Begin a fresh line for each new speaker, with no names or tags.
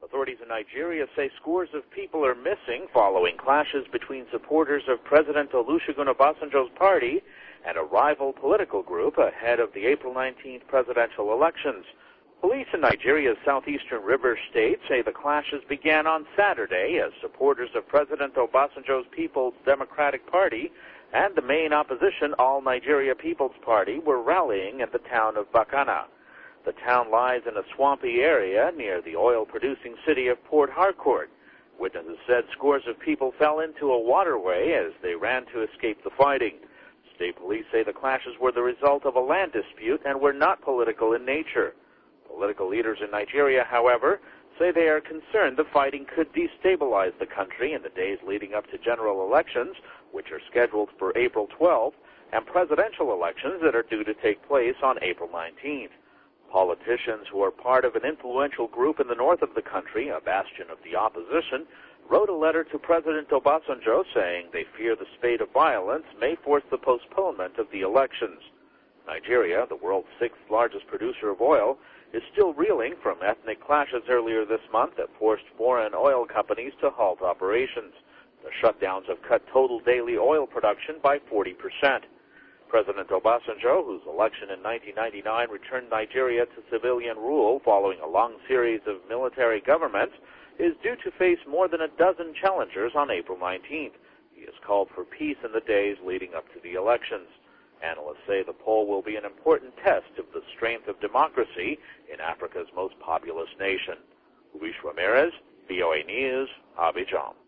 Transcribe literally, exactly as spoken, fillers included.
Authorities in Nigeria say scores of people are missing following clashes between supporters of President Olusegun Obasanjo's party and a rival political group ahead of the April nineteenth presidential elections. Police in Nigeria's southeastern river state say the clashes began on Saturday as supporters of President Obasanjo's People's Democratic Party and the main opposition, All Nigeria People's Party, were rallying at the town of Bakana. The town lies in a swampy area near the oil-producing city of Port Harcourt. Witnesses said scores of people fell into a waterway as they ran to escape the fighting. State police say the clashes were the result of a land dispute and were not political in nature. Political leaders in Nigeria, however, say they are concerned the fighting could destabilize the country in the days leading up to general elections, which are scheduled for April twelfth, and presidential elections that are due to take place on April nineteenth. Politicians who are part of an influential group in the north of the country, a bastion of the opposition, wrote a letter to President Obasanjo saying they fear the spate of violence may force the postponement of the elections. Nigeria, the world's sixth largest producer of oil, is still reeling from ethnic clashes earlier this month that forced foreign oil companies to halt operations. The shutdowns have cut total daily oil production by forty percent. President Obasanjo, whose election in nineteen ninety-nine returned Nigeria to civilian rule following a long series of military governments, is due to face more than a dozen challengers on April nineteenth. He has called for peace in the days leading up to the elections. Analysts say the poll will be an important test of the strength of democracy in Africa's most populous nation. Luis Ramirez, V O A News, Abidjan.